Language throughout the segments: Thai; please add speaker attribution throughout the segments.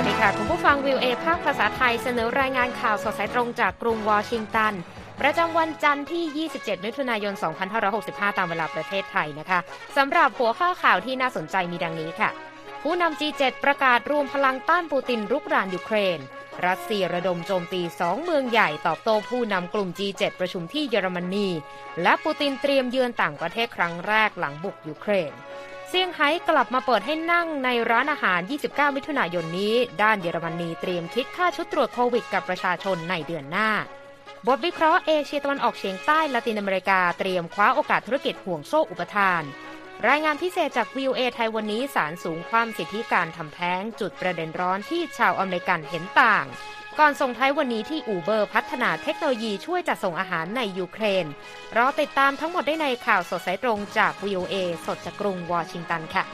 Speaker 1: วัสดีค่ะคุณผู้ฟัง VOA ภาคภาษาไทยเสนอรายงานข่าวสดสายตรงจากกรุงวอชิงตันประจำวันจันทร์ที่27มิถุนายน2565ตามเวลาประเทศไทยนะคะสำหรับหัวข้อข่าวที่น่าสนใจมีดังนี้ค่ะผู้นำ G7 ประกาศรวมพลังต้านปูตินรุกรานยูเครนรัสเซียระดมโจมตี2เมืองใหญ่ตอบโต้ผู้นำกลุ่ม G7 ประชุมที่เยอรมนีและปูตินเตรียมเยือนต่างประเทศครั้งแรกหลังบุกยูเครนเซี่ยงไฮ้กลับมาเปิดให้นั่งในร้านอาหาร29มิถุนายนนี้ด้านเยอรมนีเตรียมคิดค่าชุดตรวจโควิดกับประชาชนในเดือนหน้าบทวิเคราะห์เอเชียตะวันออกเฉียงใต้ละตินอเมริกาเตรียมคว้าโอกาสธุรกิจห่วงโซ่อุปทานรายงานพิเศษจาก VOA ไทยวันนี้ศาลสูงความสิทธิการทำแท้งจุดประเด็นร้อนที่ชาวอเมริกันเห็นต่างก่อนส่งท้ายวันนี้ที่ Uber พัฒนาเทคโนโลยีช่วยจัดส่งอาหารในยูเครนรอติดตามทั้งหมดได้ในข่าวสดสายตรงจาก VOA สดจากกรุงวอชิงตันค่ะ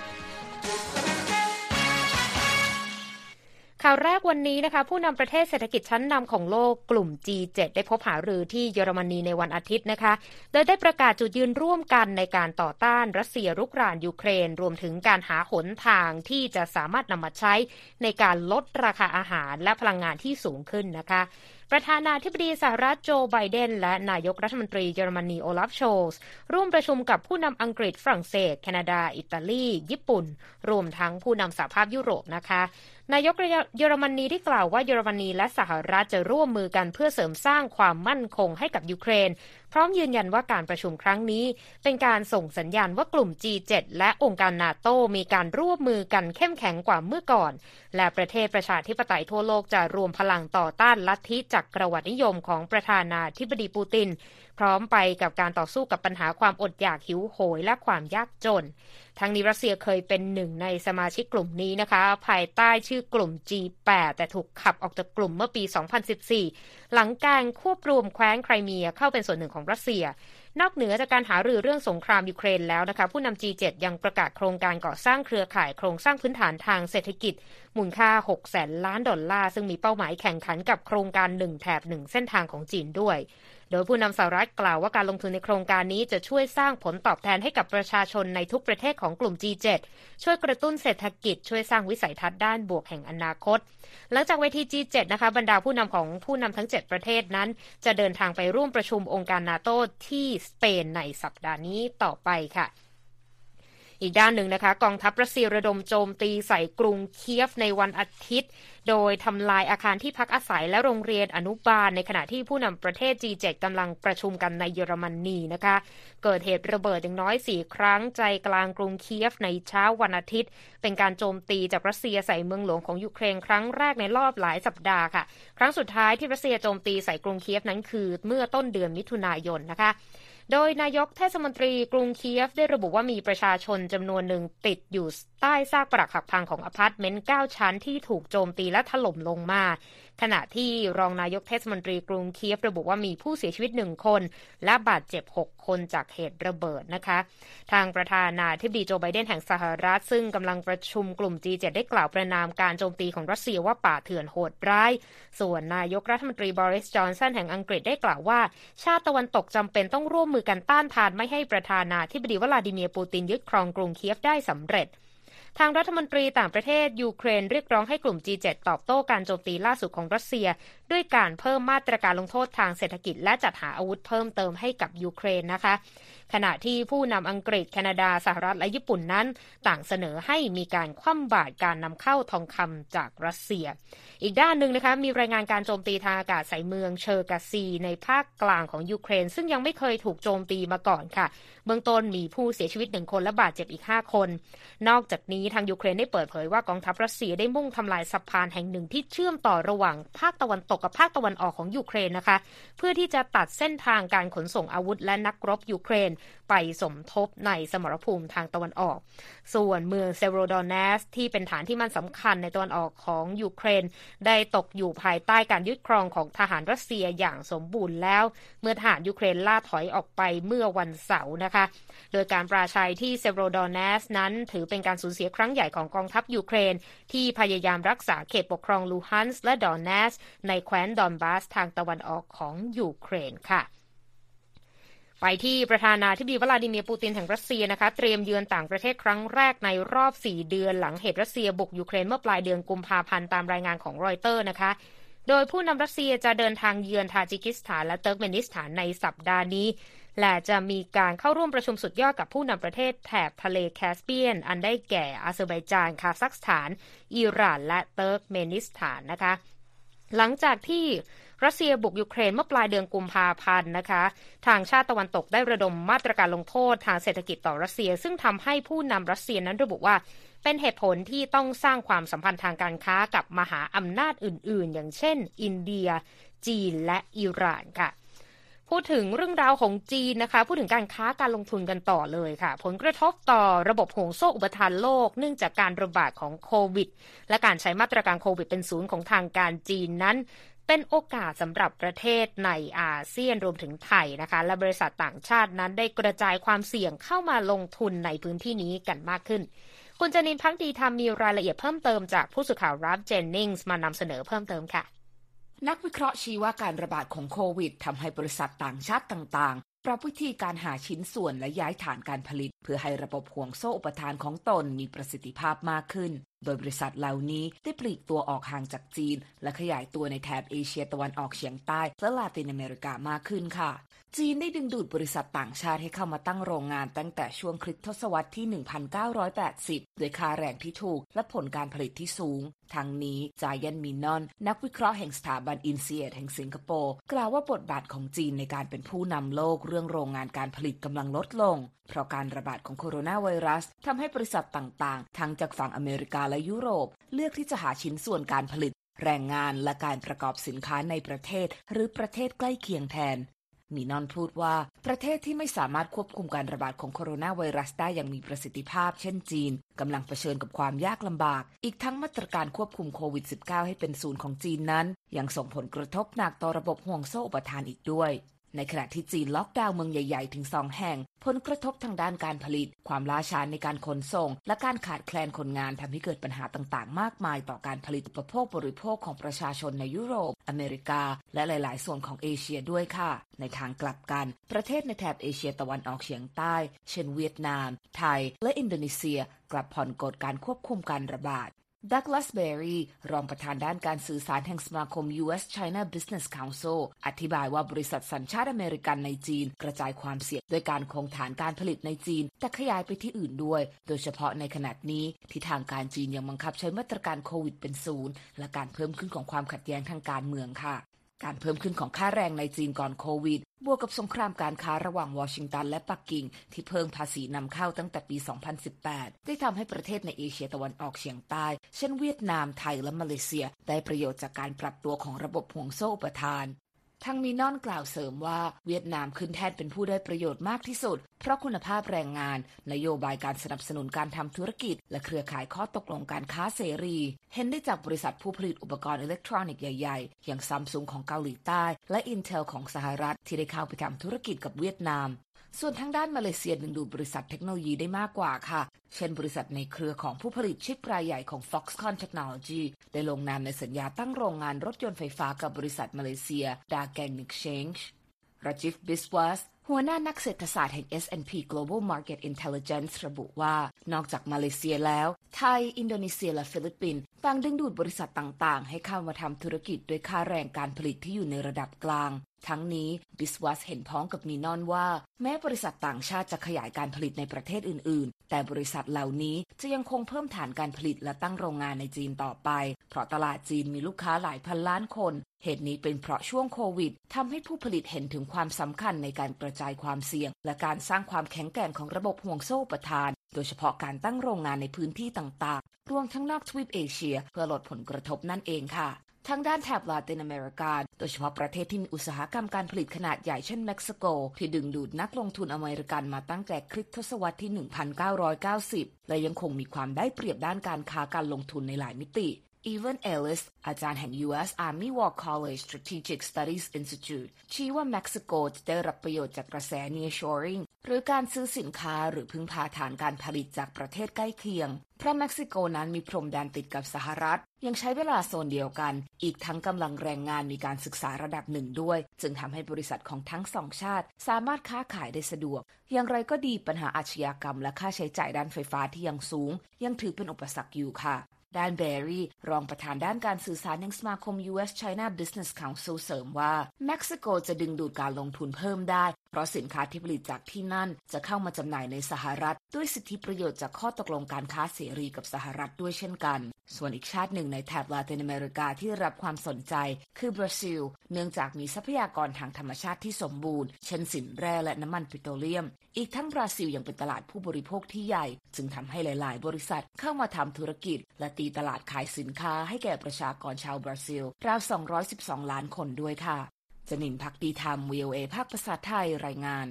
Speaker 1: ข่าวแรกวันนี้นะคะผู้นำประเทศเศรษฐกิจชั้นนำของโลกกลุ่ม G7 ได้พบหารือที่เยอรมนีในวันอาทิตย์นะคะโดยได้ประกาศจุดยืนร่วมกันในการต่อต้านรัสเซียรุกรานยูเครนรวมถึงการหาหนทางที่จะสามารถนำมาใช้ในการลดราคาอาหารและพลังงานที่สูงขึ้นนะคะประธานาธิบดีสหรัฐโจไบเดนและนายกรัฐมนตรีเยอรมนีโอลาฟโชลส์ร่วมประชุมกับผู้นำอังกฤษฝรั่งเศสแคนาดาอิตาลีญี่ปุ่นรวมทั้งผู้นำสหภาพยุโรปนะคะนายกเยอรมนีได้กล่าวว่าเยอรมนีและสหรัฐจะร่วมมือกันเพื่อเสริมสร้างความมั่นคงให้กับยูเครนพร้อมยืนยันว่าการประชุมครั้งนี้เป็นการส่งสัญญาณว่ากลุ่ม G7 และองค์การนาโตมีการร่วมมือกันเข้มแข็งกว่าเมื่อก่อนและประเทศประชาธิปไตยทั่วโลกจะรวมพลังต่อต้านลัทธิจักรวรรดินิยมของประธานาธิบดีปูตินพร้อมไปกับการต่อสู้กับปัญหาความอดอยากหิวโหยและความยากจนทั้งนี้รัสเซียเคยเป็นหนึ่งในสมาชิกกลุ่มนี้นะคะภายใต้ชื่อกลุ่ม G8 แต่ถูกขับออกจากกลุ่มเมื่อปี 2014 หลังการควบรวมแคว้นไครเมียเข้าเป็นส่วนหนึ่งของรัสเซียนอกเหนือจากการหารือเรื่องสงครามยูเครนแล้วนะคะผู้นำ G7 ยังประกาศโครงการก่อสร้างเครือข่ายโครงสร้างพื้นฐานทางเศรษฐกิจมูลค่า 600,000 ล้านดอลลาร์ซึ่งมีเป้าหมายแข่งขันกับโครงการ1แถบ1เส้นทางของจีนด้วยโดยผู้นำสหรัฐกล่าวว่าการลงทุนในโครงการนี้จะช่วยสร้างผลตอบแทนให้กับประชาชนในทุกประเทศของกลุ่ม G7 ช่วยกระตุ้นเศรษฐกิจช่วยสร้างวิสัยทัศน์ด้านบวกแห่งอนาคตหลังจากเวที G7 นะคะบรรดาผู้นำของผู้นำทั้ง7ประเทศนั้นจะเดินทางไปร่วมประชุมองค์การนาโตที่สเปนในสัปดาห์นี้ต่อไปค่ะอีกด้านหนึ่งนะคะกองทัพรัสเซียระดมโจมตีใส่กรุงเคียฟในวันอาทิตย์โดยทำลายอาคารที่พักอาศัยและโรงเรียนอนุบาลในขณะที่ผู้นำประเทศ G7 กำลังประชุมกันในเยอรมนีนะคะเกิดเหตุระเบิดอย่างน้อย4ครั้งใจกลางกรุงเคียฟในเช้าวันอาทิตย์เป็นการโจมตีจากรัสเซียใส่เมืองหลวงของยูเครนครั้งแรกในรอบหลายสัปดาห์ค่ะครั้งสุดท้ายที่รัสเซียโจมตีใส่กรุงเคียฟนั้นคือเมื่อต้นเดือนมิถุนายนนะคะโดยนายกเทศมนตรีกรุงเคียฟได้ระบุว่ามีประชาชนจำนวนหนึ่งติดอยู่ใต้ซากปรักหักพังของอพาร์ตเมนต์9ชั้นที่ถูกโจมตีและถล่มลงมาขณะที่รองนายกเทศมนตรีกรุงเคียฟระบุว่ามีผู้เสียชีวิต1คนและบาดเจ็บ6คนจากเหตุระเบิดนะคะทางประธานาธิบดีโจไบเดนแห่งสหรัฐซึ่งกำลังประชุมกลุ่ม G7 ได้กล่าวประณามการโจมตีของรัสเซียว่าป่าเถื่อนโหดร้ายส่วนนายกรัฐมนตรีบริส จอนสันแห่งอังกฤษได้กล่าวว่าชาติตะวันตกจำเป็นต้องร่วมมือกันต้านทานไม่ให้ประธานาธิบดีวลาดิเมียร์ปูตินยึดครองกรุงเคียฟได้สำเร็จทางรัฐมนตรีต่างประเทศยูเครนเรียกร้องให้กลุ่ม G7 ตอบโต้การโจมตีล่าสุดของรัสเซียด้วยการเพิ่มมาตรการลงโทษทางเศรษฐกิจและจัดหาอาวุธเพิ่มเติมให้กับยูเครนนะคะขณะที่ผู้นำอังกฤษแคนาดาสหรัฐและญี่ปุ่นนั้นต่างเสนอให้มีการคว่ำบาตรการนำเข้าทองคำจากรัสเซียอีกด้านหนึ่งนะคะมีรายงานการโจมตีทางอากาศใส่เมืองเชอร์กาซีในภาคกลางของยูเครนซึ่งยังไม่เคยถูกโจมตีมาก่อนค่ะเบื้องต้นมีผู้เสียชีวิต1คนและบาดเจ็บอีก5คนนอกจากนี้ทางยูเครนได้เปิดเผยว่ากองทัพรัสเซียได้มุ่งทำลายสะพานแห่งหนึ่งที่เชื่อมต่อระหว่างภาคตะวันตกกับภาคตะวันออกของยูเครนนะคะเพื่อที่จะตัดเส้นทางการขนส่งอาวุธและนักรบยูเครนไปสมทบในสมรภูมิทางตะวันออกส่วนเมืองเซโวโรดอนเนสที่เป็นฐานที่มั่นสำคัญในตะวันออกของยูเครนได้ตกอยู่ภายใต้การยึดครองของทหารรัสเซียอย่างสมบูรณ์แล้วเมื่อทหารยูเครนล่าถอยออกไปเมื่อวันเสาร์นะคะโดยการปราชัยที่เซโวโรดอนเนสนั้นถือเป็นการสูญเสียครั้งใหญ่ของกองทัพยูเครนที่พยายามรักษาเขตปกครองลูฮันส์และดอนเนสในแคว้นดอนบาสทางตะวันออกของยูเครนค่ะไปที่ประธานาธิบดีวลาดิเมียร์ปูตินแห่งรัสเซียนะคะเตรียมเยือนต่างประเทศครั้งแรกในรอบ4 เดือนหลังเหตุรัสเซียบุกยูเครนเมื่อปลายเดือนกุมภาพันธ์ตามรายงานของรอยเตอร์นะคะโดยผู้นำรัสเซียจะเดินทางเยือนทาจิกิสถานและเติร์กเมนิสถานในสัปดาห์นี้และจะมีการเข้าร่วมประชุมสุดยอดกับผู้นำประเทศแถบทะเลแคสเปียนอันได้แก่อาเซอร์ไบจานคาซัคสถานอิหร่านและเติร์กเมนิสถานนะคะหลังจากที่รัสเซียบุกยูเครนเมื่อปลายเดือนกุมภาพันธ์นะคะทางชาติตะวันตกได้ระดมมาตรการลงโทษทางเศรษฐกิจต่อรัสเซียซึ่งทำให้ผู้นำรัสเซียนั้นระบุว่าเป็นเหตุผลที่ต้องสร้างความสัมพันธ์ทางการค้ากับมหาอำนาจอื่นๆอย่างเช่นอินเดียจีนและอิหร่านค่ะพูดถึงเรื่องราวของจีนนะคะพูดถึงการค้าการลงทุนกันต่อเลยค่ะผลกระทบต่อระบบห่วงโซ่อุปทานโลกเนื่องจากการระบาดของโควิดและการใช้มาตรการโควิดเป็นศูนย์ของทางการจีนนั้นเป็นโอกาสสำหรับประเทศในอาเซียนรวมถึงไทยนะคะและบริษัทต่างชาตินั้นได้กระจายความเสี่ยงเข้ามาลงทุนในพื้นที่นี้กันมากขึ้นคุณจนินทร์ ภักดีธรรมมีรายละเอียดเพิ่มเติมจากผู้สื่อข่าวราฟเจนนิงส์มานำเสนอเพิ่มเติมค่ะ
Speaker 2: นักวิเคราะห์ชี้ว่าการระบาดของโควิดทำให้บริษัทต่างชาติต่างๆปรับวิธีการหาชิ้นส่วนและย้ายฐานการผลิตเพื่อให้ระบบห่วงโซ่อุปทานของตนมีประสิทธิภาพมากขึ้นโดยบริษัทเหล่านี้ได้ปลีกตัวออกห่างจากจีนและขยายตัวในแถบเอเชียตะวันออกเฉียงใต้และลาตินอเมริกามากขึ้นค่ะจีนได้ดึงดูดบริษัทต่างชาติให้เข้ามาตั้งโรงงานตั้งแต่ช่วงคริสตศตวรรษที่ 1980 โดยค่าแรงที่ถูกและผลการผลิตที่สูงทั้งนี้จายันมินอนนักวิเคราะห์แห่งสถาบันอินเซียดแห่งสิงคโปร์กล่าวว่าบทบาทของจีนในการเป็นผู้นำโลกเรื่องโรงงานการผลิตกำลังลดลงเพราะการระบาดของโคโรนาไวรัสทำให้บริษัทต่างๆทั้งจากฝั่งอเมริกาและยุโรปเลือกที่จะหาชิ้นส่วนการผลิตแรงงานและการประกอบสินค้าในประเทศหรือประเทศใกล้เคียงแทนมีนอนพูดว่าประเทศที่ไม่สามารถควบคุมการระบาดของโคโรนาไวรัสได้อย่างมีประสิทธิภาพเช่นจีนกำลังเผชิญกับความยากลำบากอีกทั้งมาตรการควบคุมโควิด -19 ให้เป็นศูนย์ของจีนนั้นยังส่งผลกระทบหนักต่อระบบห่วงโซ่อุปทานอีกด้วยในขณะที่จีนล็อกดาวน์เมืองใหญ่ๆถึง2 แห่งผลกระทบทางด้านการผลิตความล้าช้าในการขนส่งและการขาดแคลนคนงานทำให้เกิดปัญหาต่างๆมากมายต่อการผลิตอุปโภคบริโภคของประชาชนในยุโรปอเมริกาและหลายๆส่วนของเอเชียด้วยค่ะในทางกลับกันประเทศในแถบเอเชียตะวันออกเฉียงใต้เช่นเวียดนามไทยและอินโดนีเซียกลับผ่อนกฎการควบคุมการระบาดดักลาสเบอรีรองประธานด้านการสื่อสารแห่งสมาคม US China Business Council อธิบายว่าบริษัทสัญชาติอเมริกันในจีนกระจายความเสี่ยงโดยการคงฐานการผลิตในจีนแต่ขยายไปที่อื่นด้วยโดยเฉพาะในขณะนี้ที่ทางการจีนยังบังคับใช้มาตรการโควิดเป็นศูนย์และการเพิ่มขึ้นของความขัดแย้งทางการเมืองค่ะการเพิ่มขึ้นของค่าแรงในจีนก่อนโควิดบวกกับสงครามการค้าระหว่างวอชิงตันและปักกิ่งที่เพิ่มภาษีนำเข้าตั้งแต่ปี 2018 ได้ทำให้ประเทศในเอเชียตะวันออกเฉียงใต้เช่นเวียดนามไทยและมาเลเซียได้ประโยชน์จากการปรับตัวของระบบห่วงโซ่อุปทานทางมีนอนกล่าวเสริมว่าเวียดนามขึ้นแทนเป็นผู้ได้ประโยชน์มากที่สุดเพราะคุณภาพแรงงานนโยบายการสนับสนุนการทำธุรกิจและเครือข่ายข้อตกลงการค้าเสรีเห็นได้จากบริษัทผู้ผลิตอุปกรณ์อิเล็กทรอนิกส์ใหญ่ๆอย่างซัมซุงของเกาหลีใต้และ Intel ของสหรัฐที่ได้เข้าไปทำธุรกิจกับเวียดนามส่วนทางด้านมาเลเซียดึงดูดบริษัทเทคโนโลยีได้มากกว่าค่ะเช่นบริษัทในเครือของผู้ผลิตชิปรายใหญ่ของ Foxconn Technology ได้ลงนามในสัญญาตั้งโรงงานรถยนต์ไฟฟ้ากับบริษัทมาเลเซีย Dagang Exchange ราจิฟ บิสวัสหัวหน้านักเศรษฐศาสตร์แห่ง S&P Global Market Intelligence ระบุว่านอกจากมาเลเซียแล้วไทยอินโดนีเซียและฟิลิปปินส์ต่างดึงดูดบริษัทต่างๆให้เข้ามาทำธุรกิจด้วยค่าแรงการผลิตที่อยู่ในระดับกลางทั้งนี้บิสวัสเห็นพ้องกับมีนอนว่าแม้บริษัทต่างชาติจะขยายการผลิตในประเทศอื่นๆแต่บริษัทเหล่านี้จะยังคงเพิ่มฐานการผลิตและตั้งโรงงานในจีนต่อไปเพราะตลาดจีนมีลูกค้าหลายพันล้านคนเหตุนี้เป็นเพราะช่วงโควิดทำให้ผู้ผลิตเห็นถึงความสำคัญในการกระจายความเสี่ยงและการสร้างความแข็งแกร่งของระบบห่วงโซ่อุปทานโดยเฉพาะการตั้งโรงงานในพื้นที่ต่างๆรวมทั้งนอกทวีปเอเชียเพื่อลดผลกระทบนั่นเองค่ะทางด้านแถบลาตินอเมริกาโดยเฉพาะประเทศที่มีอุตสาหกรรมการผลิตขนาดใหญ่เช่นเม็กซิโกที่ดึงดูดนักลงทุนอเมริกันมาตั้งแต่คริสตศตวรรษที่ 1990 และยังคงมีความได้เปรียบด้านการค้าการลงทุนในหลายมิติอีเวน เอลลิสอาจารย์แห่ง U.S. Army War College Strategic Studies Institute ชี้ว่าเม็กซิโกจะได้รับประโยชน์จากกระแส Nearshoring หรือการซื้อสินค้าหรือพึ่งพาฐานการผลิตจากประเทศใกล้เคียงเพราะเม็กซิโกนั้นมีพรมแดนติดกับสหรัฐยังใช้เวลาโซนเดียวกันอีกทั้งกำลังแรงงานมีการศึกษาระดับหนึ่งด้วยจึงทำให้บริษัทของทั้งสองชาติสามารถค้าขายได้สะดวกอย่างไรก็ดีปัญหาอาชญากรรมและค่าใช้จ่ายด้านไฟฟ้าที่ยังสูงยังถือเป็นอุปสรรคอยู่ค่ะด้านเบร์รี่รองประธานด้านการสื่อสารยังสมาคม U.S. China Business Council เสริมว่าเม็กซิโกจะดึงดูดการลงทุนเพิ่มได้เพราะสินค้าที่ผลิตจากที่นั่นจะเข้ามาจำหน่ายในสหรัฐด้วยสิทธิประโยชน์จากข้อตกลงการค้าเสรีกับสหรัฐด้วยเช่นกันส่วนอีกชาติหนึ่งในแถบลาตินอเมริกาที่ได้รับความสนใจคือบราซิลเนื่องจากมีทรัพยากรทางธรรมชาติที่สมบูรณ์เช่นสินแร่และน้ำมันปิโตรเลียมอีกทั้งบราซิลยังเป็นตลาดผู้บริโภคที่ใหญ่จึงทำให้หลายๆบริษัทเข้ามาทำธุรกิจและตีตลาดขายสินค้าให้แก่ประชากรชาวบราซิลราว212ล้านคนด้วยค่ะจนินภักดีธรรม VOA ภาคภาษาไทยรายงาน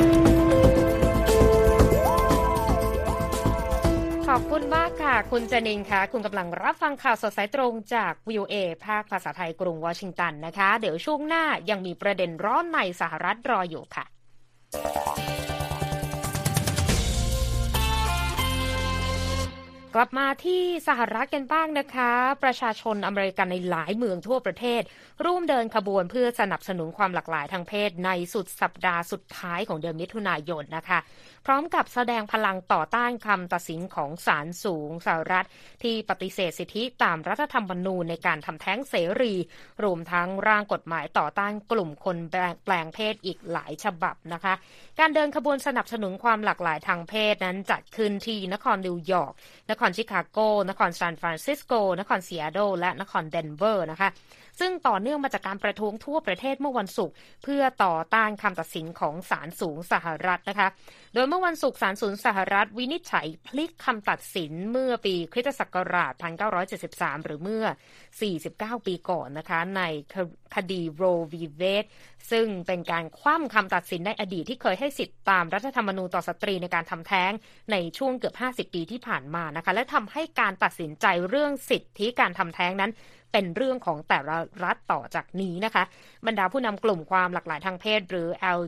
Speaker 1: ขอบคุณมากค่ะคุณจนินค่ะคุณกำลังรับฟังข่าวสดสายตรงจาก VOA ภาคภาษาไทยกรุงวอชิงตันนะคะเดี๋ยวช่วงหน้ายังมีประเด็นร้อนในสหรัฐรออยู่ค่ะกลับมาที่สหรัฐกันบ้างนะคะประชาชนอเมริกันในหลายเมืองทั่วประเทศร่วมเดินขบวนเพื่อสนับสนุนความหลากหลายทางเพศในสุดสัปดาห์สุดท้ายของเดือนมิถุนายนนะคะพร้อมกับแสดงพลังต่อต้านคำตัดสินของศาลสูงสหรัฐที่ปฏิเสธสิทธิตามรัฐธรรมนูญในการทำแท้งเสรีรวมทั้งร่างกฎหมายต่อต้านกลุ่มคนแปลงเพศอีกหลายฉบับนะคะการเดินขบวนสนับสนุนความหลากหลายทางเพศนั้นจัดขึ้นที่นครนิวยอร์กนครชิคาโกนครซานฟรานซิสโกนครซีแอตเทิลและนครเดนเวอร์นะคะซึ่งต่อเนื่องมาจากการประท้วงทั่วประเทศเมื่อวันศุกร์เพื่อต่อต้านคำตัดสินของศาลสูงสหรัฐนะคะโดยเมื่อวันศุกร์ศาลสูงสหรัฐวินิจฉัยพลิกคำตัดสินเมื่อปีคริสตศักราช 1973 หรือเมื่อ 49 ปีก่อนนะคะในคดีโร v. Wade ซึ่งเป็นการคว่ำคำตัดสินในอดีตที่เคยให้สิทธิตามรัฐธรรมนูญต่อสตรีในการทำแท้งในช่วงเกือบ50 ปีที่ผ่านมานะคะและทำให้การตัดสินใจเรื่องสิทธิการทำแท้งนั้นเป็นเรื่องของแต่ละรัฐต่อจากนี้นะคะบรรดาผู้นำกลุ่มความหลากหลายทางเพศหรือ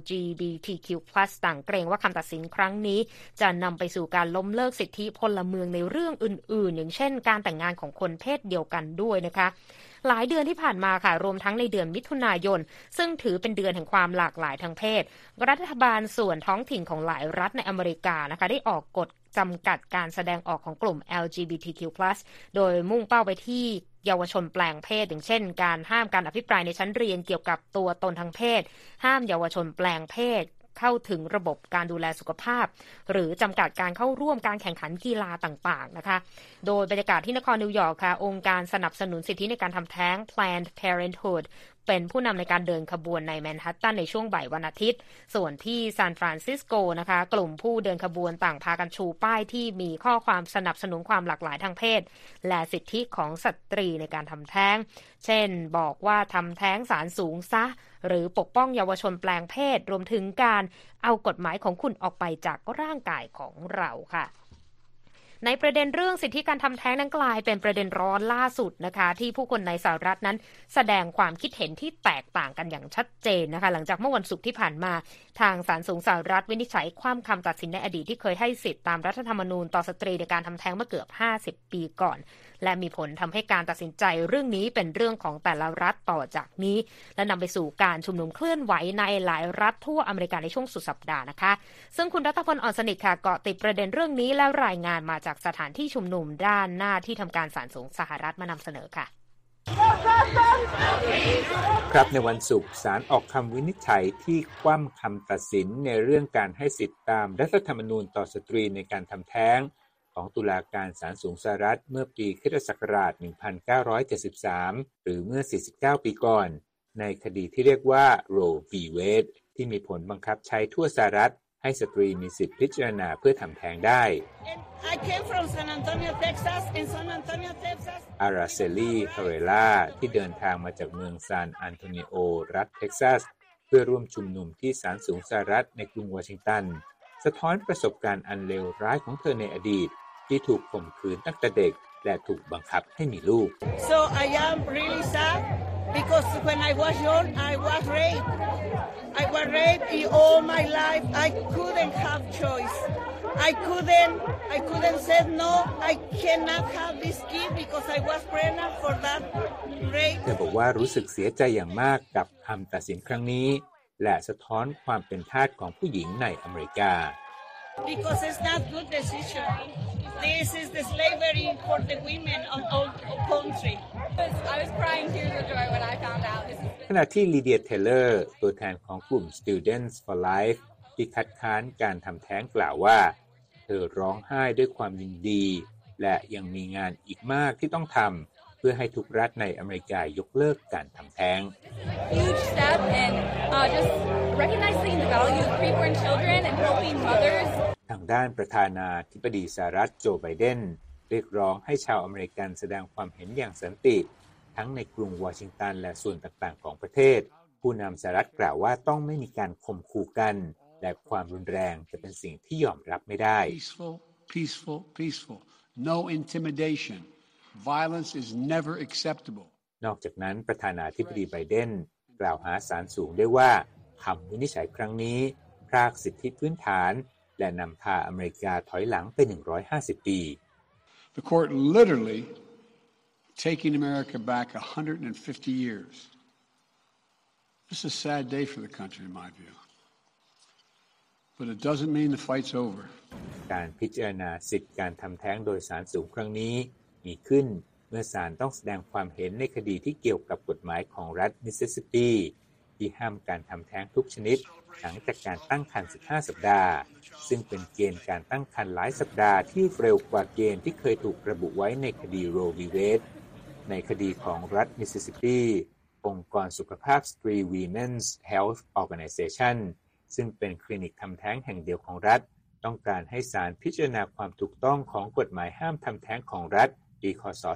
Speaker 1: LGBTQ+ ต่างเกรงว่าคำตัดสินครั้งนี้จะนำไปสู่การล้มเลิกสิทธิพลเมืองในเรื่องอื่นๆอย่างเช่นการแต่งงานของคนเพศเดียวกันด้วยนะคะหลายเดือนที่ผ่านมาค่ะรวมทั้งในเดือนมิถุนายนซึ่งถือเป็นเดือนแห่งความหลากหลายทางเพศรัฐบาลส่วนท้องถิ่นของหลายรัฐในอเมริกานะคะได้ออกกฎจำกัดการแสดงออกของกลุ่ม LGBTQ+ โดยมุ่งเป้าไปที่เยาวชนแปลงเพศอย่างเช่นการห้ามการอภิปรายในชั้นเรียนเกี่ยวกับตัวตนทางเพศห้ามเยาวชนแปลงเพศเข้าถึงระบบการดูแลสุขภาพหรือจำกัดการเข้าร่วมการแข่งขันกีฬาต่างๆนะคะโดยบรรยากาศที่นครนิวยอร์กค่ะองค์การสนับสนุนสิทธิในการทำแท้ง Planned Parenthood เป็นผู้นำในการเดินขบวนในแมนฮัตตันในช่วงบ่ายวันอาทิตย์ส่วนที่ซานฟรานซิสโกนะคะกลุ่มผู้เดินขบวนต่างพากันชูป้ายที่มีข้อความสนับสนุนความหลากหลายทางเพศและสิทธิของสตรีในการทำแท้งเช่นบอกว่าทำแท้งศาลสูงซะหรือปกป้องเยาวชนแปลงเพศรวมถึงการเอากฎหมายของคุณออกไปจากร่างกายของเราค่ะในประเด็นเรื่องสิทธิการทำแท้งนั้นกลายเป็นประเด็นร้อนล่าสุดนะคะที่ผู้คนในสหรัฐนั้นแสดงความคิดเห็นที่แตกต่างกันอย่างชัดเจนนะคะหลังจากเมื่อวันศุกร์ที่ผ่านมาทางศาลสูงสหรัฐวินิจฉัยคว่ำคำตัดสินในอดีตที่เคยให้สิทธิตามรัฐธรรมนูญต่อสตรีในการทำแท้งเมื่อเกือบ50 ปีก่อนและมีผลทำให้การตัดสินใจเรื่องนี้เป็นเรื่องของแต่ละรัฐต่อจากนี้และนำไปสู่การชุมนุมเคลื่อนไหวในหลายรัฐทั่วอเมริกาในช่วงสุดสัปดาห์นะคะซึ่งคุณรัตพล อ่อนสนิทค่ะเกาะติดประเด็นเรื่องนี้และรายงานมาจากสถานที่ชุมนุมด้านหน้าที่ทำการศาลสูงสหรัฐมานำเสนอค่ะ
Speaker 3: ครับในวันศุกร์ศาลออกคำวินิจฉัยที่คว่ำคำตัดสินในเรื่องการให้สิทธิตามรัฐธรรมนูญต่อสตรีในการทำแท้งของตุลาการศาลสูงสหรัฐเมื่อปีคริสตศักราช 1973 หรือเมื่อ 49 ปีก่อนในคดีที่เรียกว่า Roe v. Wade ที่มีผลบังคับใช้ทั่วสหรัฐให้สตรีมีสิทธิพิจารณาเพื่อทำแท้งได้อาราเซลี เฮเรล่าที่เดินทางมาจากเมืองซานอันโตนิโอรัฐเท็กซัสเพื่อร่วมชุมนุมที่ศาลสูงสหรัฐในกรุงวอชิงตันสะท้อนประสบการณ์อันเลวร้ายของเธอในอดีตที่ถูกข่มขืนตั้งแต่เด็กและถูกบังคับให้มีลูก
Speaker 4: So I am really sad because when I was young I was raped. I was raped in all my life. I couldn't have choice. I couldn't say no. I cannot have this kid because I was pregnant for that rape.
Speaker 3: เธอบอกว่ารู้สึกเสียใจอย่างมากกับคำตัดสินครั้งนี้และสะท้อนความเป็นทาสของผู้หญิงในอเมริกา
Speaker 4: Because it's not good decision. This is the slavery for the women of all country.
Speaker 5: I was crying tears of joy when I found out.
Speaker 3: ขณะที่ลีเดีย เทเลอร์ตัวแทนของกลุ่ม Students for Life ที่คัดค้านการทำแท้งกล่าวว่าเธอร้องไห้ด้วยความยินดีและยังมีงานอีกมากที่ต้องทำเพื่อให้ทุกรัฐในอเมริกายกเลิกการทำแท้ง
Speaker 5: Huge step in just recognizing the value of preborn children and helping mothers.
Speaker 3: ทางด้านประธานาธิบดีสหรัฐโจไบเดนเรียกร้องให้ชาวอเมริกันแสดงความเห็นอย่างสันติทั้งในกรุงวอชิงตันและส่วนต่างๆของประเทศผู้นำสหรัฐกล่าวว่าต้องไม่มีการข่มขู่กันและความรุนแรงจะเป็นสิ่งที่ยอมรับไม่ได้
Speaker 6: Peaceful. No intimidation. Violence is never acceptable.
Speaker 3: นอกจากนั้นประธานาธิบดีไบเดนกล่าวหาศาลสูงด้วยว่าคำวินิจฉัยครั้งนี้พรากสิทธิพื้นฐานและนำพาอเมริกาถอยหลังไป150 ปี
Speaker 6: The court literally taking America back 150 years. This is a sad day for the country in my view. But it doesn't mean the fight's over.
Speaker 3: การพิจารณาสิทธิการทำแท้งโดยศาลสูงครั้งนี้มีขึ้นเมื่อศาลต้องแสดงความเห็นในคดีที่เกี่ยวกับกฎหมายของรัฐมิสซิสซิปปีที่ห้ามการทำแท้งทุกชนิดหลังจากการตั้งครรภ์15 สัปดาห์ซึ่งเป็นเกณฑ์การตั้งครรภ์หลายสัปดาห์ที่เร็วกว่าเกณฑ์ที่เคยถูกระบุไว้ในคดีโรวีเวดในคดีของรัฐมิสซิสซิปปีองค์กรสุขภาพสตรี Women's Health Organization ซึ่งเป็นคลินิกทำแท้งแห่งเดียวของรัฐต้องการให้ศาลพิจารณาความถูกต้องของกฎหมายห้ามทำแท้งของรัฐปีค.ศ.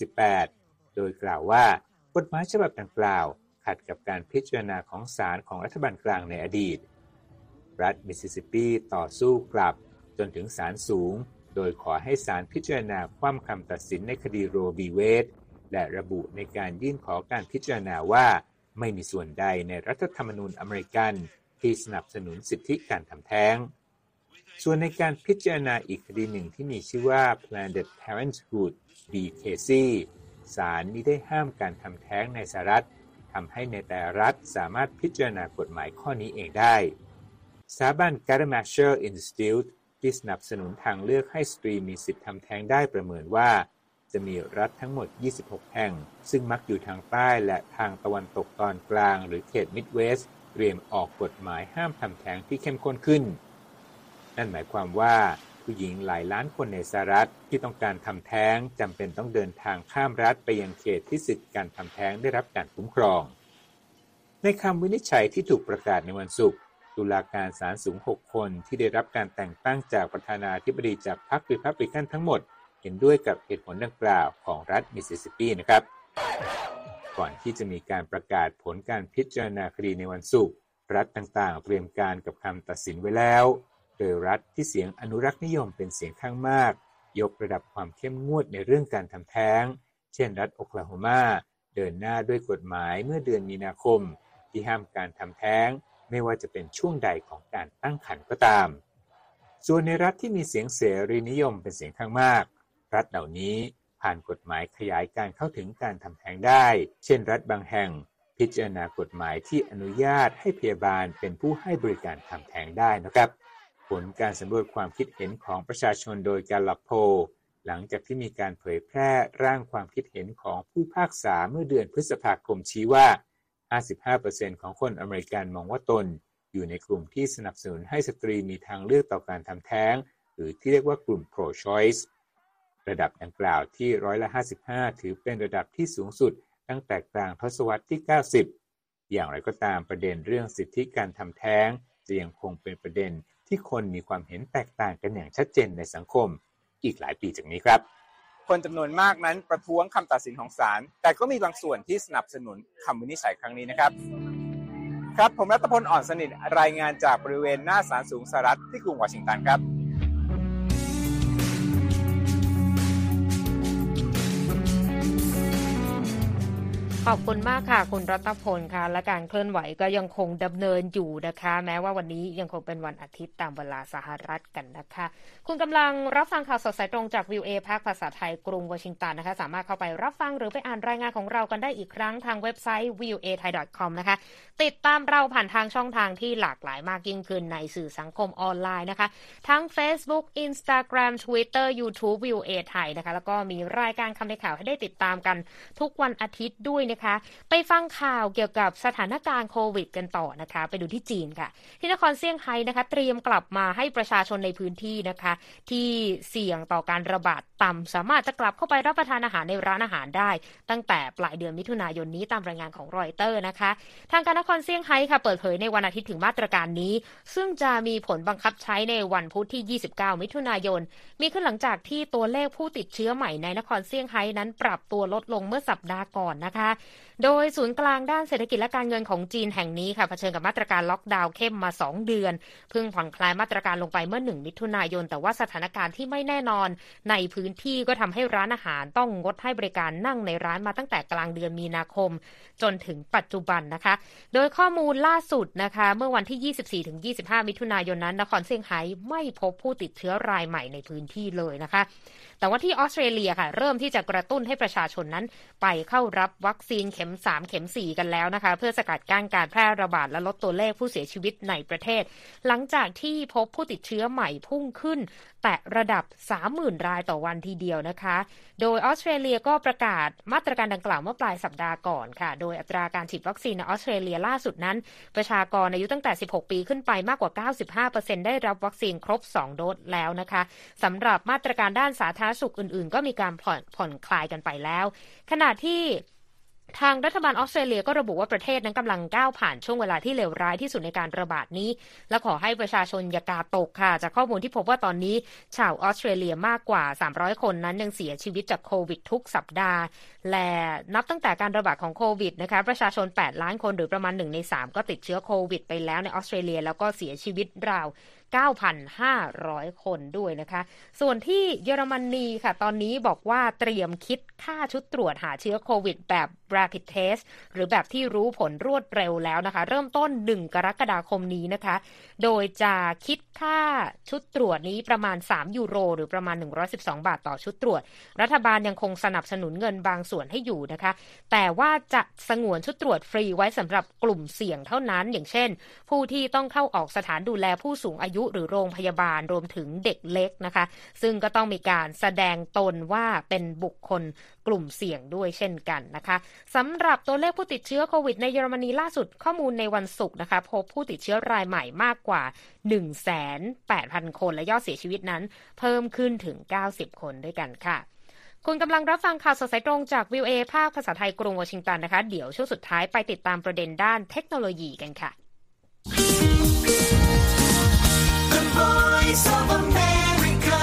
Speaker 3: 2018 โดยกล่าวว่ากฎหมายฉบับดังกล่าวขัดกับการพิจารณาของศาลของรัฐบาลกลางในอดีตรัฐมิสซิสซิปปีต่อสู้กลับจนถึงศาลสูงโดยขอให้ศาลพิจารณาคว่ำคำตัดสินในคดีโรวีเวดและระบุในการยื่นขอการพิจารณาว่าไม่มีส่วนใดในรัฐธรรมนูญอเมริกันที่สนับสนุนสิทธิการทำแท้งส่วนในการพิจารณาอีกคดีหนึ่งที่มีชื่อว่า Planned Parenthood v. Casey ศาลมิได้ห้ามการทำแท้งในสหรัฐทำให้ในแต่ละรัฐสามารถพิจารณากฎหมายข้อนี้เองได้สถาบัน Gallagher Institute ที่สนับสนุนทางเลือกให้สตรีมีสิทธิทำแท้งได้ประเมินว่าจะมีรัฐทั้งหมด26แห่งซึ่งมักอยู่ทางใต้และทางตะวันตกตอนกลางหรือเขตมิดเวสต์เตรียมออกกฎหมายห้ามทำแท้งที่เข้มข้นขึ้นนั่นหมายความว่าผู้หญิงหลายล้านคนในสหรัฐที่ต้องการทำแท้งจำเป็นต้องเดินทางข้ามรัฐไปยังเขตที่สิทธิการทำแท้งได้รับการคุ้มครองในคำวินิจฉัยที่ถูกประกาศในวันศุกร์ตุลาการศาลสูง6คนที่ได้รับการแต่งตั้งจากประธานาธิบดีจากพรรครีพับลิกันทั้งหมดเห็นด้วยกับเหตุผลดังกล่าวของรัฐมิสซิสซิปปีนะครับก่อนที่จะมีการประกาศผลการพิจารณาคดีในวันศุกร์รัฐต่างๆเตรียมการกับคำตัดสินไว้แล้วโดยรัฐที่เสียงอนุรักษ์นิยมเป็นเสียงข้างมากยกระดับความเข้มงวดในเรื่องการทำแท้งเช่นรัฐโอคลาโฮมาเดินหน้าด้วยกฎหมายเมื่อเดือนมีนาคมที่ห้ามการทำแท้งไม่ว่าจะเป็นช่วงใดของการตั้งครรภ์ก็ตามส่วนในรัฐที่มีเสียงเสรีนิยมเป็นเสียงข้างมากรัฐเหล่านี้ผ่านกฎหมายขยายการเข้าถึงการทำแท้งได้เช่นรัฐบางแห่งพิจารณากฎหมายที่อนุญาตให้พยาบาลเป็นผู้ให้บริการทำแท้งได้นะครับผลการสำรวจความคิดเห็นของประชาชนโดยการGallup Pollหลังจากที่มีการเผยแพร่ร่างความคิดเห็นของผู้พิพากษาเมื่อเดือนพฤษภาคมชี้ว่า 55% ของคนอเมริกันมองว่าตนอยู่ในกลุ่มที่สนับสนุนให้สตรีมีทางเลือกต่อการทำแท้งหรือที่เรียกว่ากลุ่ม pro-choice ระดับดังกล่าวที่55%ถือเป็นระดับที่สูงสุดตั้งแต่กลางทศวรรษที่90อย่างไรก็ตามประเด็นเรื่องสิทธิการทำแท้งจะยังคงเป็นประเด็นที่คนมีความเห็นแตกต่างกันอย่างชัดเจนในสังคมอีกหลายปีจากนี้ครับคนจำนวนมากนั้นประท้วงคำตัดสินของศาลแต่ก็มีบางส่วนที่สนับสนุนคำวินิจฉัยครั้งนี้นะครับครับผมรัตพล อ่อนสนิทรายงานจากบริเวณหน้าศาลสูงสหรัฐที่กรุงวอชิงตันครับ
Speaker 1: ขอบคุณมากค่ะคุณรัตพลค่ะและการเคลื่อนไหวก็ยังคงดำเนินอยู่นะคะแม้ว่าวันนี้ยังคงเป็นวันอาทิตย์ตามเวลาสหรัฐกันนะคะคุณกำลังรับฟังข่าวสดสายตรงจาก VOA ภาคภาษาไทยกรุงวอชิงตันนะคะสามารถเข้าไปรับฟังหรือไปอ่านรายงานของเรากันได้อีกครั้งทางเว็บไซต์ voathai.com นะคะติดตามเราผ่านทางช่องทางที่หลากหลายมากยิ่งขึ้นในสื่อสังคมออนไลน์นะคะทั้ง Facebook Instagram Twitter YouTube VOA ไทยนะคะแล้วก็มีรายการคำในข่าวให้ได้ติดตามกันทุกวันอาทิตย์ด้วยนะคะไปฟังข่าวเกี่ยวกับสถานการณ์โควิดกันต่อนะคะไปดูที่จีนค่ะที่นครเซี่ยงไฮ้นะคะเตรียมกลับมาให้ประชาชนในพื้นที่นะคะที่เสี่ยงต่อการระบาดต่ำสามารถจะกลับเข้าไปรับประทานอาหารในร้านอาหารได้ตั้งแต่ปลายเดือนมิถุนายนนี้ตามรายงานของรอยเตอร์นะคะทางการนครเซี่ยงไฮ้ค่ะเปิดเผยในวันอาทิตย์ถึงมาตรการนี้ซึ่งจะมีผลบังคับใช้ในวันพุธที่29มิถุนายนมีขึ้นหลังจากที่ตัวเลขผู้ติดเชื้อใหม่ในนครเซี่ยงไฮ้นั้นปรับตัวลดลงเมื่อสัปดาห์ก่อนนะคะโดยศูนย์กลางด้านเศรษฐกิจและการเงินของจีนแห่งนี้ค่ะเผชิญกับมาตรการล็อกดาวน์เข้มมา2เดือนเพิ่งผ่อนคลายมาตรการลงไปเมื่อ1มิถุนายนแต่ว่าสถานการณ์ที่ไม่แน่นอนในพื้นที่ก็ทำให้ร้านอาหารต้องงดให้บริการนั่งในร้านมาตั้งแต่กลางเดือนมีนาคมจนถึงปัจจุบันนะคะโดยข้อมูลล่าสุดนะคะเมื่อวันที่24-25มิถุนายนนั้นนครเซี่ยงไฮ้ไม่พบผู้ติดเชื้อรายใหม่ในพื้นที่เลยนะคะแต่ว่าที่ออสเตรเลียค่ะเริ่มที่จะกระตุ้นให้ประชาชนนั้นไปเข้ารับวัคซีนเข็ม3เข็ม4กันแล้วนะคะเพื่อสกัดกั้นการแพร่ระบาดและลดตัวเลขผู้เสียชีวิตในประเทศหลังจากที่พบผู้ติดเชื้อใหม่พุ่งขึ้นแตะระดับ 30,000 รายต่อวันทีเดียวนะคะโดยออสเตรเลียก็ประกาศมาตรการดังกล่าวเมื่อปลายสัปดาห์ก่อนค่ะโดยอัตราการฉีดวัคซีนในออสเตรเลียล่าสุดนั้นประชากรอายุตั้งแต่16ปีขึ้นไปมากกว่า 95% ได้รับวัคซีนครบ2โดสแล้วนะคะสำหรับมาตรการด้านสาธารณสุขอื่นๆก็มีการผ่อนคลายกันไปแล้วขณะที่ทางรัฐบาลออสเตรเลียก็ระบุว่าประเทศนั้นกำลังก้าวผ่านช่วงเวลาที่เลวร้ายที่สุดในการระบาดนี้และขอให้ประชาชนอย่ากาดตกค่ะจากข้อมูลที่พบว่าตอนนี้ชาวออสเตรเลียมากกว่า300คนนั้นยังเสียชีวิตจากโควิดทุกสัปดาห์และนับตั้งแต่การระบาดของโควิดนะคะประชาชน8ล้านคนหรือประมาณ1ใน3ก็ติดเชื้อโควิดไปแล้วในออสเตรเลียแล้วก็เสียชีวิตราว 9,500 คนด้วยนะคะส่วนที่เยอรมนีค่ะตอนนี้บอกว่าเตรียมคิดค่าชุดตรวจหาเชื้อโควิดแบบ Rapid Test หรือแบบที่รู้ผลรวดเร็วแล้วนะคะเริ่มต้น1กรกฎาคมนี้นะคะโดยจะคิดค่าชุดตรวจนี้ประมาณ3ยูโรหรือประมาณ112บาทต่อชุดตรวจรัฐบาลยังคงสนับสนุนเงินบางส่วนให้อยู่นะคะแต่ว่าจะสงวนชุดตรวจฟรีไว้สำหรับกลุ่มเสี่ยงเท่านั้นอย่างเช่นผู้ที่ต้องเข้าออกสถานดูแลผู้สูงอายุหรือโรงพยาบาลรวมถึงเด็กเล็กนะคะซึ่งก็ต้องมีการแสดงตนว่าเป็นบุคคลกลุ่มเสี่ยงด้วยเช่นกันนะคะสำหรับตัวเลขผู้ติดเชื้อโควิดในเยอรมนีล่าสุดข้อมูลในวันศุกร์นะคะพบผู้ติดเชื้อรายใหม่มากกว่า 180,000 คนและยอดเสียชีวิตนั้นเพิ่มขึ้นถึง90คนด้วยกันค่ะคุณกำลังรับฟังข่าวสดสายตรงจาก VOA ภาคภาษาไทยกรุงวอชิงตันนะคะเดี๋ยวช่วงสุดท้ายไปติดตามประเด็นด้านเทคโนโลยีกันค่ะ
Speaker 7: Voice of America,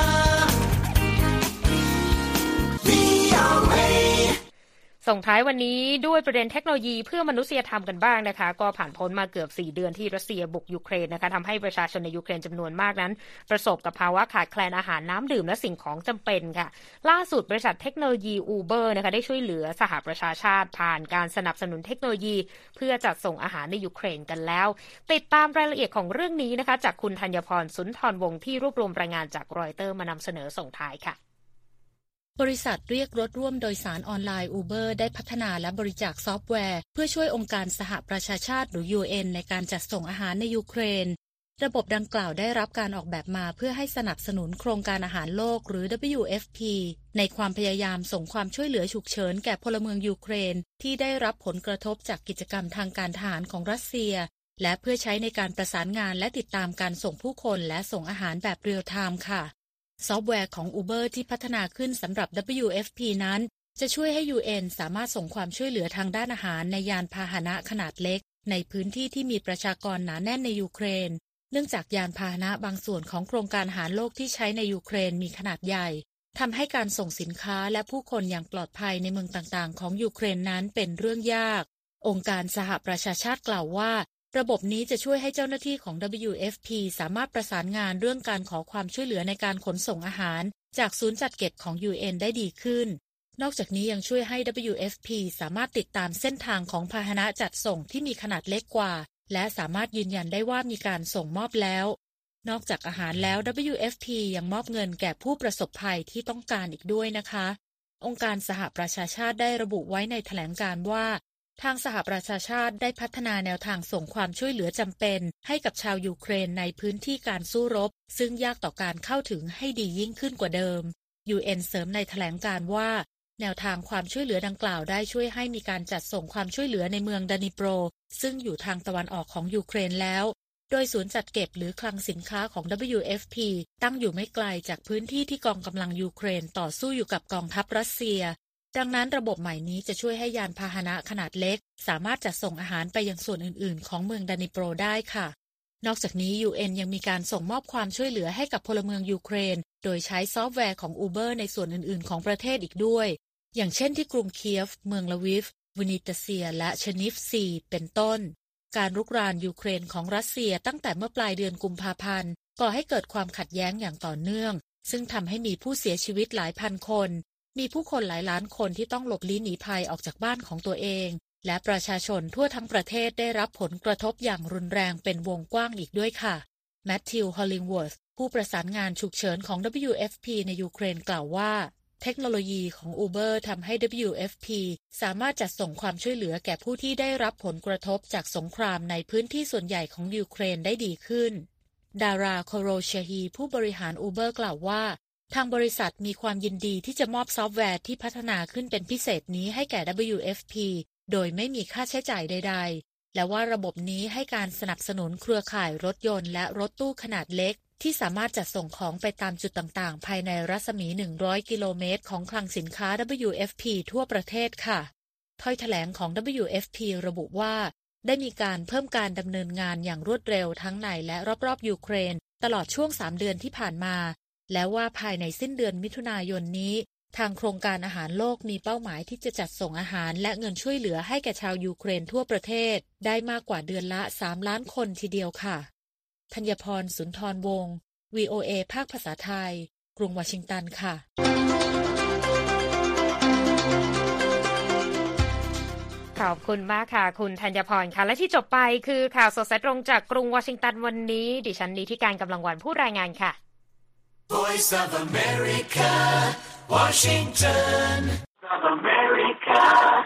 Speaker 7: VOA
Speaker 1: ส่งท้ายวันนี้ด้วยประเด็นเทคโนโลยีเพื่อมนุษยธรรมกันบ้างนะคะก็ผ่านพ้นมาเกือบ4เดือนที่รัสเซียบุกยูเครนนะคะทำให้ประชาชนในยูเครนจำนวนมากนั้นประสบกับภาวะขาดแคลนอาหารน้ำดื่มและสิ่งของจำเป็นค่ะล่าสุดบริษัทเทคโนโลยี Uber นะคะได้ช่วยเหลือสหประชาชาติผ่านการสนับสนุนเทคโนโลยีเพื่อจัดส่งอาหารในยูเครนกันแล้วติดตามรายละเอียดของเรื่องนี้นะคะจากคุณธัญพรสุนทรวงศ์ที่รวบรวมรายงานจากรอยเตอร์มานำเสนอส่งท้ายค่ะ
Speaker 8: บริษัทเรียกรถร่วมโดยสารออนไลน์ Uber ได้พัฒนาและบริจาคซอฟต์แวร์เพื่อช่วยองค์การสหประชาชาติหรือ UN ในการจัดส่งอาหารในยูเครนระบบดังกล่าวได้รับการออกแบบมาเพื่อให้สนับสนุนโครงการอาหารโลกหรือ WFP ในความพยายามส่งความช่วยเหลือฉุกเฉินแก่พลเมืองยูเครนที่ได้รับผลกระทบจากกิจกรรมทางการทหารของรัสเซียและเพื่อใช้ในการประสานงานและติดตามการส่งผู้คนและส่งอาหารแบบเรียลไทม์ค่ะซอฟต์แวร์ของ Uber ที่พัฒนาขึ้นสำหรับ WFP นั้นจะช่วยให้ UN สามารถส่งความช่วยเหลือทางด้านอาหารในยานพาหนะขนาดเล็กในพื้นที่ที่มีประชากรหนาแน่นในยูเครนเนื่องจากยานพาหนะบางส่วนของโครงการอาหารโลกที่ใช้ในยูเครนมีขนาดใหญ่ทำให้การส่งสินค้าและผู้คนอย่างปลอดภัยในเมืองต่างๆของยูเครนนั้นเป็นเรื่องยากองค์การสหประชาชาติกล่าวว่าระบบนี้จะช่วยให้เจ้าหน้าที่ของ WFP สามารถประสานงานเรื่องการขอความช่วยเหลือในการขนส่งอาหารจากศูนย์จัดเก็บของ UN ได้ดีขึ้นนอกจากนี้ยังช่วยให้ WFP สามารถติดตามเส้นทางของพาหนะจัดส่งที่มีขนาดเล็กกว่าและสามารถยืนยันได้ว่ามีการส่งมอบแล้วนอกจากอาหารแล้ว WFP ยังมอบเงินแก่ผู้ประสบภัยที่ต้องการอีกด้วยนะคะองค์การสหประชาชาติได้ระบุไว้ในแถลงการณ์ว่าทางสหประชาชาติได้พัฒนาแนวทางส่งความช่วยเหลือจำเป็นให้กับชาวยูเครนในพื้นที่การสู้รบซึ่งยากต่อการเข้าถึงให้ดียิ่งขึ้นกว่าเดิม UN เสริมในแถลงการณ์ว่าแนวทางความช่วยเหลือดังกล่าวได้ช่วยให้มีการจัดส่งความช่วยเหลือในเมืองดานิโปรซึ่งอยู่ทางตะวันออกของยูเครนแล้วโดยศูนย์จัดเก็บหรือคลังสินค้าของ WFP ตั้งอยู่ไม่ไกลจากพื้นที่ที่กองกำลังยูเครนต่อสู้อยู่กับกองทัพรัสเซียดังนั้นระบบใหม่นี้จะช่วยให้ยานพาหนะขนาดเล็กสามารถจัดส่งอาหารไปยังส่วนอื่นๆของเมืองดานิโปรได้ค่ะนอกจากนี้ UN ยังมีการส่งมอบความช่วยเหลือให้กับพลเมืองยูเครนโดยใช้ซอฟต์แวร์ของ Uber ในส่วนอื่นๆของประเทศอีกด้วยอย่างเช่นที่กรุงเคียฟเมืองลาวิฟวินิตาเซียและเชนิฟซีเป็นต้นการรุกรานยูเครนของรัสเซียตั้งแต่เมื่อปลายเดือนกุมภาพันธ์ก่อให้เกิดความขัดแย้งอย่างต่อเนื่องซึ่งทำให้มีผู้เสียชีวิตหลายพันคนมีผู้คนหลายล้านคนที่ต้องหลบลี้หนีภัยออกจากบ้านของตัวเองและประชาชนทั่วทั้งประเทศได้รับผลกระทบอย่างรุนแรงเป็นวงกว้างอีกด้วยค่ะแมทธิว ฮอลลิงเวิร์ธผู้ประสานงานฉุกเฉินของ WFP ในยูเครนกล่าวว่าเทคโนโลยีของ Uber ทำให้ WFP สามารถจัดส่งความช่วยเหลือแก่ผู้ที่ได้รับผลกระทบจากสงครามในพื้นที่ส่วนใหญ่ของยูเครนได้ดีขึ้นดาราโคโรเชฮีผู้บริหาร Uber กล่าวว่าทางบริษัทมีความยินดีที่จะมอบซอฟต์แวร์ที่พัฒนาขึ้นเป็นพิเศษนี้ให้แก่ WFP โดยไม่มีค่าใช้จ่ายใดๆและว่าระบบนี้ให้การสนับสนุนเครือข่ายรถยนต์และรถตู้ขนาดเล็กที่สามารถจัดส่งของไปตามจุดต่างๆภายในรัศมี100กิโลเมตรของคลังสินค้า WFP ทั่วประเทศค่ะถ้อยแถลงของ WFP ระบุว่าได้มีการเพิ่มการดำเนินงานอย่างรวดเร็วทั้งในและรอบๆยูเครนตลอดช่วง3เดือนที่ผ่านมาและว่าภายในสิ้นเดือนมิถุนายนนี้ทางโครงการอาหารโลกมีเป้าหมายที่จะจัดส่งอาหารและเงินช่วยเหลือให้แก่ชาวยูเครนทั่วประเทศได้มากกว่าเดือนละ3ล้านคนทีเดียวค่ะธัญพร สุนทรวงศ์ VOA ภาคภาษาไทยกรุงวอชิงตันค่ะ
Speaker 1: ขอบคุณมากค่ะคุณธัญพรค่ะและที่จบไปคือข่าวสดสายตรงจากกรุงวอชิงตันวันนี้ดิฉันนิธิการกำลังวันผู้รายงานค่ะ
Speaker 7: Voice of America, Washington. Of America,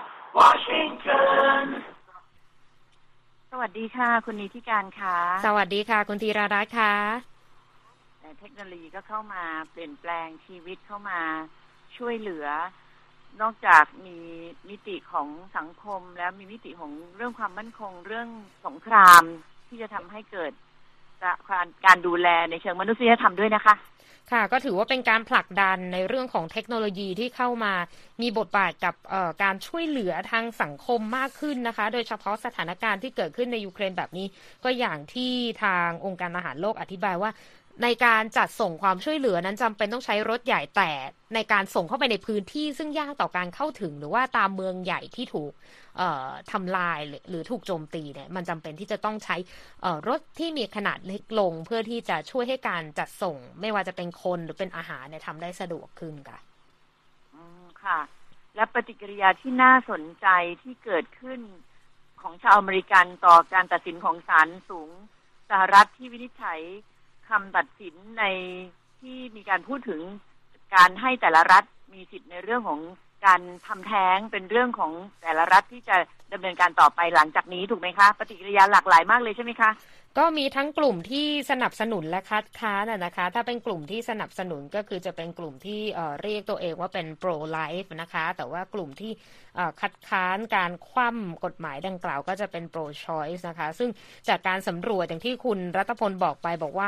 Speaker 7: Washington.
Speaker 9: สวัสดีค่ะคุณนิติการค่ะ
Speaker 1: สวัสดีค่ะคุณธีรารัตน์ค่ะ
Speaker 9: เทคโนโลยีก็เข้ามาเปลี่ยนแปลงชีวิตเข้ามาช่วยเหลือนอกจากมีมิติของสังคมแล้วมีมิติของเรื่องความมั่นคงเรื่องสงครามที่จะทำให้เกิดการดูแลในเชิงมนุษยธรรมด้วยนะคะ
Speaker 1: ค่ะก็ถือว่าเป็นการผลักดันในเรื่องของเทคโนโลยีที่เข้ามามีบทบาทกับการช่วยเหลือทางสังคมมากขึ้นนะคะโดยเฉพาะสถานการณ์ที่เกิดขึ้นในยูเครนแบบนี้ก็อย่างที่ทางองค์การอาหารโลกอธิบายว่าในการจัดส่งความช่วยเหลือนั้นจำเป็นต้องใช้รถใหญ่แต่ในการส่งเข้าไปในพื้นที่ซึ่งยากต่อการเข้าถึงหรือว่าตามเมืองใหญ่ที่ถูกทำลายหรือถูกโจมตีเนี่ยมันจำเป็นที่จะต้องใช้รถที่มีขนาดเล็กลงเพื่อที่จะช่วยให้การจัดส่งไม่ว่าจะเป็นคนหรือเป็นอาหารเนี่ยทำได้สะดวกขึ้นค่ะ
Speaker 9: ค่ะและปฏิกิริยาที่น่าสนใจที่เกิดขึ้นของชาวอเมริกันต่อการตัดสินของศาลสูงสหรัฐที่วินิจฉัยคำตัดสินในที่มีการพูดถึงการให้แต่ละรัฐมีสิทธิ์ในเรื่องของการทำแท้งเป็นเรื่องของแต่ละรัฐที่จะดำเนินการต่อไปหลังจากนี้ถูกไหมคะปฏิกิริยาหลากหลายมากเลยใช่ไหมคะ
Speaker 1: ก็มีทั้งกลุ่มที่สนับสนุนและคัดค้านนะคะถ้าเป็นกลุ่มที่สนับสนุนก็คือจะเป็นกลุ่มที่เรียกตัวเองว่าเป็น pro life นะคะแต่ว่ากลุ่มที่คัดค้านการคว่ำกฎหมายดังกล่าวก็จะเป็น pro choice นะคะซึ่งจากการสำรวจอย่างที่คุณรัตพลบอกไปบอกว่า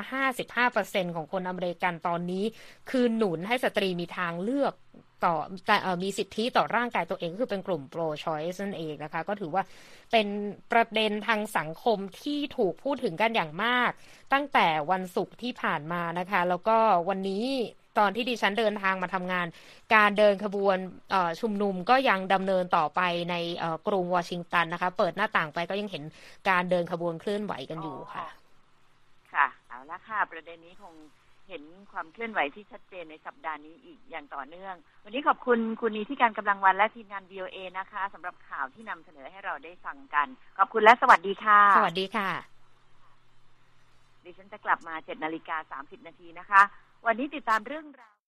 Speaker 1: 55% ของคนอเมริกันตอนนี้คือหนุนให้สตรีมีทางเลือกต่อแต่มีสิทธิต่อร่างกายตัวเองคือเป็นกลุ่ม pro choice นั่นเองนะคะก็ถือว่าเป็นประเด็นทางสังคมที่ถูกพูดถึงกันอย่างมากตั้งแต่วันศุกร์ที่ผ่านมานะคะแล้วก็วันนี้ตอนที่ดิฉันเดินทางมาทำงานการเดินขบวนชุมนุมก็ยังดำเนินต่อไปในกรุงวอชิงตันนะคะเปิดหน้าต่างไปก็ยังเห็นการเดินขบวนเคลื่อนไหวกันอยู่ค่ะ
Speaker 9: ค่ะเอาละค่ะประเด็นนี้คงเห็นความเคลื่อนไหวที่ชัดเจนในสัปดาห์นี้อีกอย่างต่อเนื่องวันนี้ขอบคุณคุณนีที่การกำลังวันและทีมงาน VOA นะคะสำหรับข่าวที่นำเสนอให้เราได้ฟังกันขอบคุณและสวัสดีค่ะ
Speaker 1: สวัสดีค่ะ
Speaker 9: ดิฉันจะกลับมา 7:30 น.นะคะวันนี้ติดตามเรื่องราว